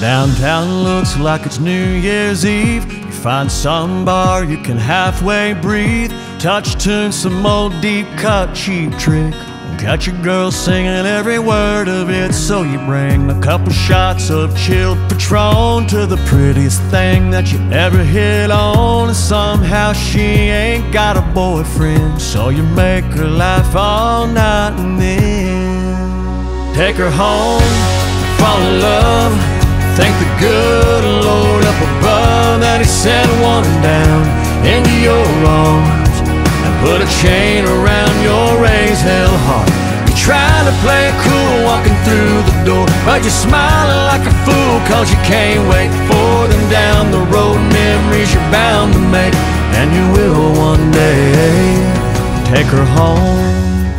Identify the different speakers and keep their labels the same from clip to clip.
Speaker 1: Downtown looks like it's New Year's Eve. You find some bar you can halfway breathe, touch tune some old deep cut Cheap Trick, and catch your girl singing every word of it. So you bring a couple shots of chilled Patron to the prettiest thing that you ever hit on, and somehow she ain't got a boyfriend, so you make her laugh all night and then take her home, fall in love. Thank the good Lord up above that He sent one down into your arms and put a chain around your raised hell heart. You're trying to play it cool walking through the door, but you're smiling like a fool cause you can't wait for them down the road. Memories you're bound to make, and you will one day take her home.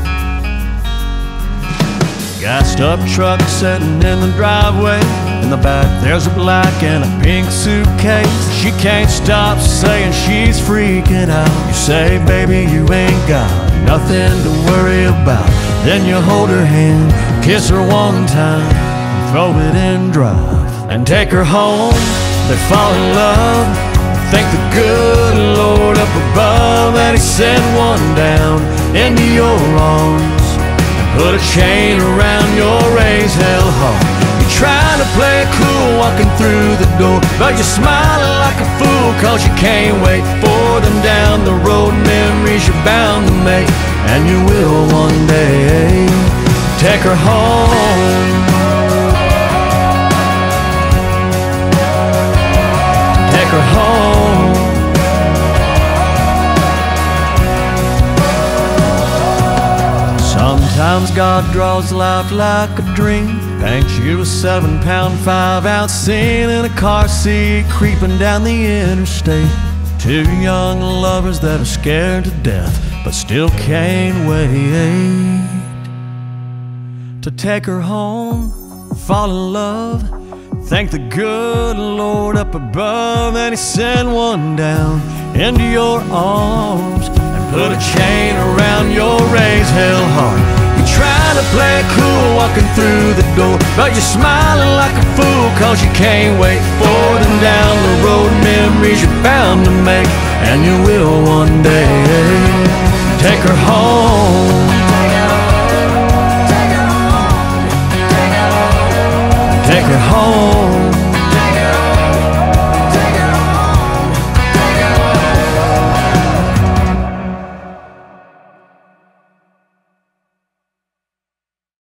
Speaker 1: Gassed up truck sitting in the driveway. In the back there's a black and a pink suitcase. She can't stop saying she's freaking out. You say, baby, you ain't got nothing to worry about. Then you hold her hand, kiss her one time, and throw it in drive and take her home. They fall in love. Thank the good Lord up above that He sent one down into your arms, put a chain around your raised hell heart. You're trying to play it cool walking through the door, but you're smiling like a fool cause you can't wait for them down the road. Memories you're bound to make, and you will one day take her home. Take her home. Sometimes God draws life like a dream, paints you a 7-pound 5-ounce scene in a car seat creeping down the interstate. Two young lovers that are scared to death but still can't wait to take her home, fall in love. Thank the good Lord up above that He sent one down into your arms and put a chain around your raised hell heart. You're trying to play it cool walking through the door, but you're smiling like a fool cause you can't wait for them down the road. Memories you're bound to make, and you will one day take her home.